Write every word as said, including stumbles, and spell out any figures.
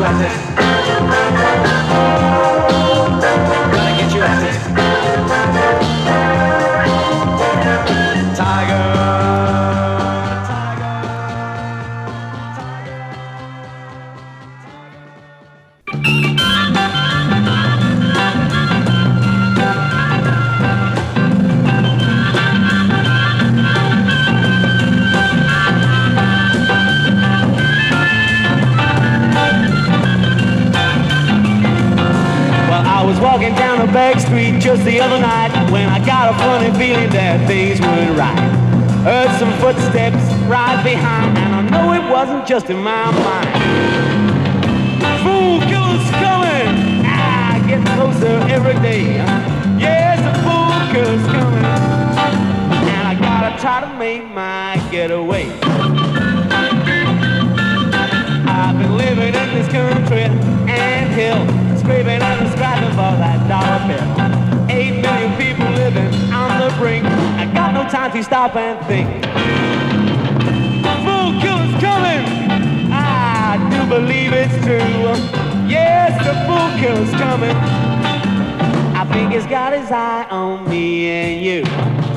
at it. Gonna get you at it. Tiger. I was walking down a back street just the other night when I got a funny feeling that things weren't right. Heard some footsteps right behind, and I know it wasn't just in my mind. Fool killer's coming! Ah, getting closer every day. Yes, the fool killer's coming, and I gotta try to make my getaway. I've been living in this country and hill, scraping and scrapping for that dollar bill. Eight million people living on the brink. I got no time to stop and think. Fool killer's coming. I do believe it's true. Yes, the fool killer's coming. I think he's got his eye on me and you.